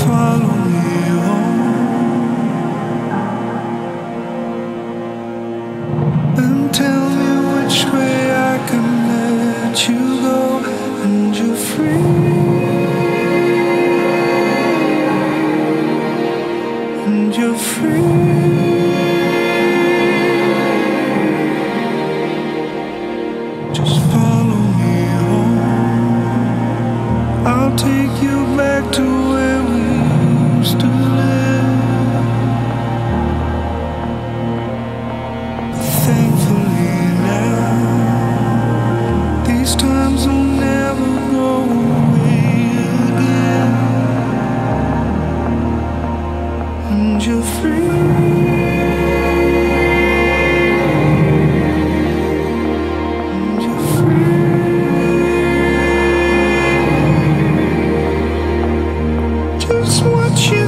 follow me home and tell me which way I can let you go, and you're free, and you're free. Just follow me home. I'll take you back to where we used to live. But thankfully now, these times will never go away again. And you're free. Just watch you.